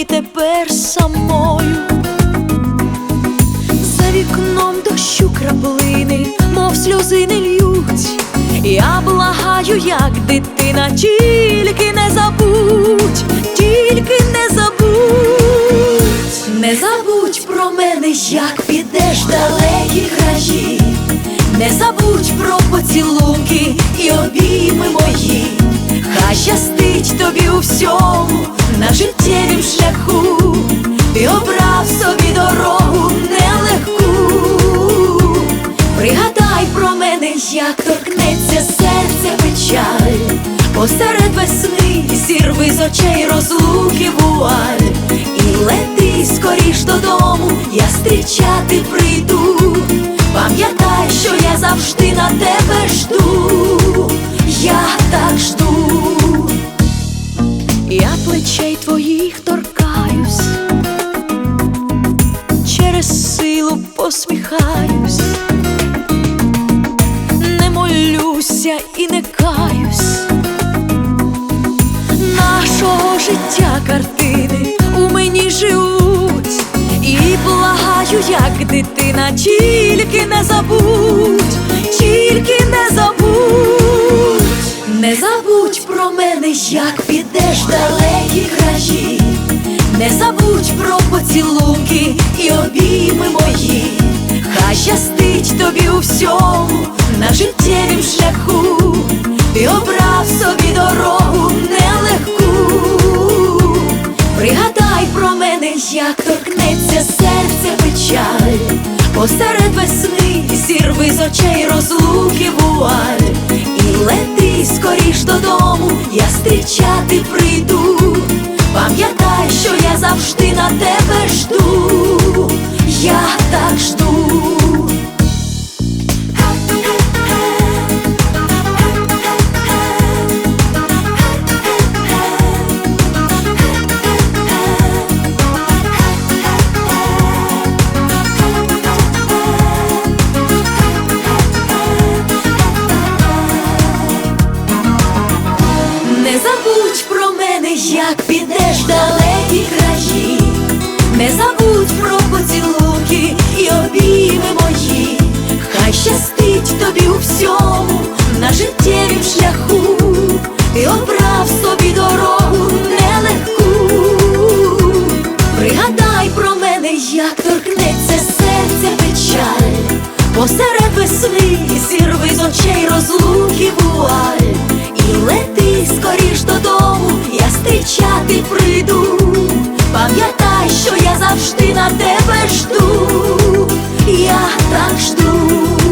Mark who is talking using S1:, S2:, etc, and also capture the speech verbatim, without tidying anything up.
S1: мені тепер самою. За вікном дощу краплини, мов сльози не льють. Я благаю, як дитина, тільки не забудь, тільки не забудь. Не забудь про мене, як підеш в далекі краї. Не забудь про поцілунки і обійми мої. Хай щастить тобі у всьому на життєвім шляху. Ти обрав собі дорогу нелегку. Пригадай про мене, як торкнеться серця печаль. Посеред весни зірви з очей розлуки вуаль. І лети скоріш додому, я зустрічати прийду. Пам'ятай, що я завжди на тебе жду. Я так жду. Я плечей твоїх торкаюсь, через силу посміхаюсь. Не молюся і не каюсь. Нашого життя картини у мені живуть. І благаю, як дитина, тільки не забудь, тільки не забудь. Не забудь про мене, як підеш в далекі краї. Не забудь про поцілунки і обійми мої. Хай щастить тобі у всьому на життєвім шляху. Ти обрав собі дорогу нелегку. Пригадай про мене, як торкнеться серця печаль. Посеред весни зірви з очей розлуки вуаль. І лети скоріш додому, я зустрічати прийду. Пам'ятай, що я завжди на тебе жду. Я так жду. Не забудь про мене, як підеш в далекі краї. Не забудь про поцілунки і обійми мої. Хай щастить тобі у всьому на життєвім шляху. Ти обрав собі дорогу нелегку. Пригадай про мене, як торкнеться серця печаль. Посеред весни зірви з очей розлуки вуаль. І лети скоріш додому, я зустрічати прийду. Пам'ятай, що я завжди на тебе жду. Я так жду.